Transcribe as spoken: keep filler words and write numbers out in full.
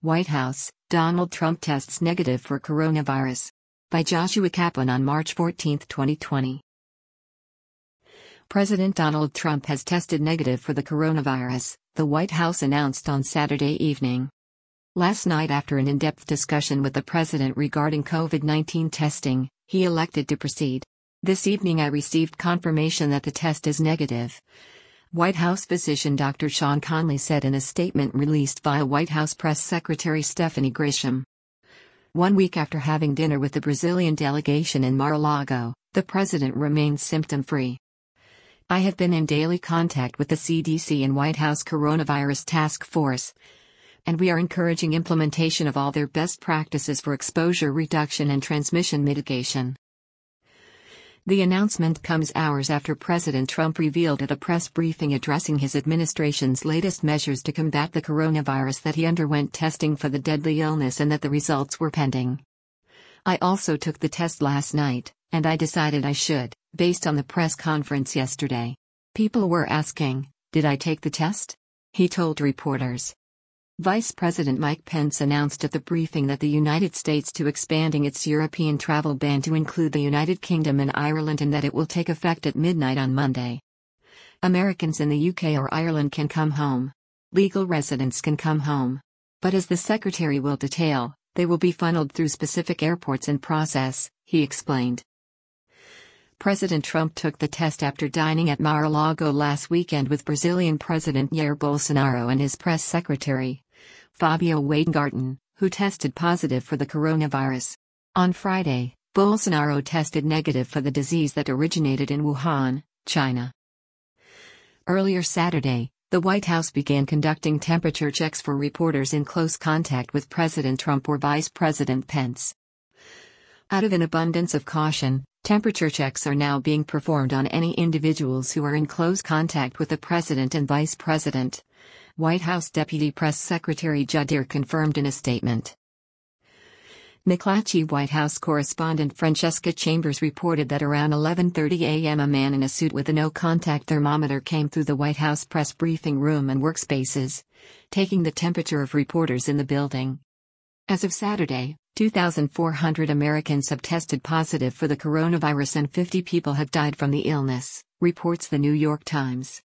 White House, Donald Trump tests negative for coronavirus. By Joshua Kaplan on March fourteenth, twenty twenty. President Donald Trump has tested negative for the coronavirus, the White House announced on Saturday evening. Last night, after an in-depth discussion with the president regarding COVID nineteen testing, he elected to proceed. This evening I received confirmation that the test is negative, White House physician Doctor Sean Conley said in a statement released via White House Press Secretary Stephanie Grisham. One week after having dinner with the Brazilian delegation in Mar-a-Lago, the president remains symptom-free. I have been in daily contact with the C D C and White House Coronavirus Task Force, and we are encouraging implementation of all their best practices for exposure reduction and transmission mitigation. The announcement comes hours after President Trump revealed at a press briefing addressing his administration's latest measures to combat the coronavirus that he underwent testing for the deadly illness and that the results were pending. I also took the test last night, and I decided I should, based on the press conference yesterday. People were asking, did I take the test? He told reporters. Vice President Mike Pence announced at the briefing that the United States to expanding its European travel ban to include the United Kingdom and Ireland and that it will take effect at midnight on Monday. Americans in the U K or Ireland can come home. Legal residents can come home. But as the Secretary will detail, they will be funneled through specific airports and process, he explained. President Trump took the test after dining at Mar-a-Lago last weekend with Brazilian President Jair Bolsonaro and his press secretary, Fabio Weingarten, who tested positive for the coronavirus. On Friday, Bolsonaro tested negative for the disease that originated in Wuhan, China. Earlier Saturday, the White House began conducting temperature checks for reporters in close contact with President Trump or Vice President Pence. Out of an abundance of caution, temperature checks are now being performed on any individuals who are in close contact with the President and Vice President, White House Deputy Press Secretary Judd Deere confirmed in a statement. McClatchy White House correspondent Francesca Chambers reported that around eleven thirty a m a man in a suit with a no-contact thermometer came through the White House press briefing room and workspaces, taking the temperature of reporters in the building. As of Saturday, two thousand four hundred Americans have tested positive for the coronavirus and fifty people have died from the illness, reports the New York Times.